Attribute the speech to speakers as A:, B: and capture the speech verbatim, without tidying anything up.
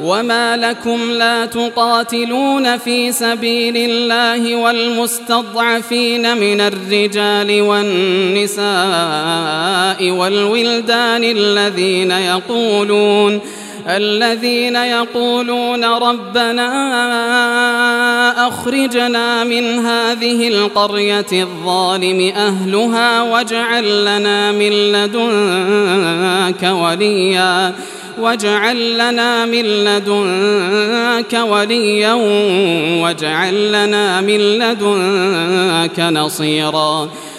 A: وما لكم لا تقاتلون في سبيل الله والمستضعفين من الرجال والنساء والولدان الذين يقولون الذين يقولون ربنا أخرجنا من هذه القرية الظالم أهلها واجعل لنا من لدنك وليا واجعل لنا من لدنك وليا واجعل لنا من لدنك نصيرا